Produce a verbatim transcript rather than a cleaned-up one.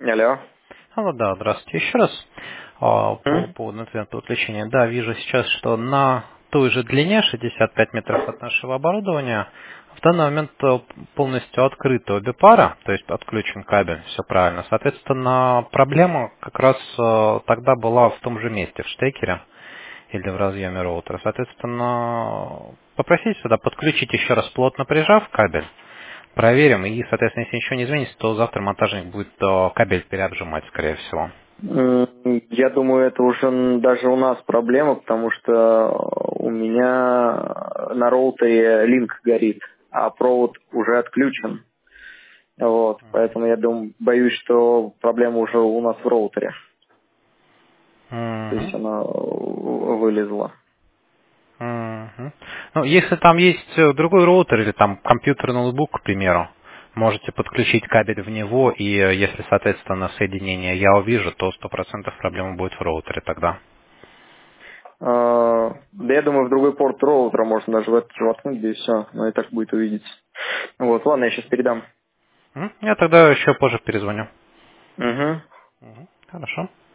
Алло. Алло, да, здравствуйте еще раз. А, По М? поводу интернета отключения. Да, вижу сейчас, что на той же длине шестьдесят пять метров от нашего оборудования в данный момент э, полностью открыты обе пара, то есть отключен кабель, все правильно. Соответственно, проблема как раз э, тогда была в том же месте, в штекере или в разъеме роутера. Соответственно, попросите сюда подключить еще раз, плотно прижав кабель. Проверим, и, соответственно, если ничего не изменится, то завтра монтажник будет э, кабель переобжимать, скорее всего. М, Я думаю, это уже н- даже у нас проблема, потому что у меня на роутере линк горит, а провод уже отключен. Вот, поэтому я думаю, боюсь, что проблема уже у нас в роутере. То есть Мгм. она э, вылезла. Мгм. Ну, если там есть э, другой роутер или там компьютер, ноутбук, к примеру, можете подключить кабель в него, и э, если, соответственно, соединение я увижу, то сто процентов проблема будет в роутере тогда. А, Да я думаю, в другой порт роутера можно даже в этот же воткнуть, да и все. Но и так будет увидеть. Вот, ладно, я сейчас передам. М? Я тогда еще позже перезвоню. Угу. Мгм. Хорошо.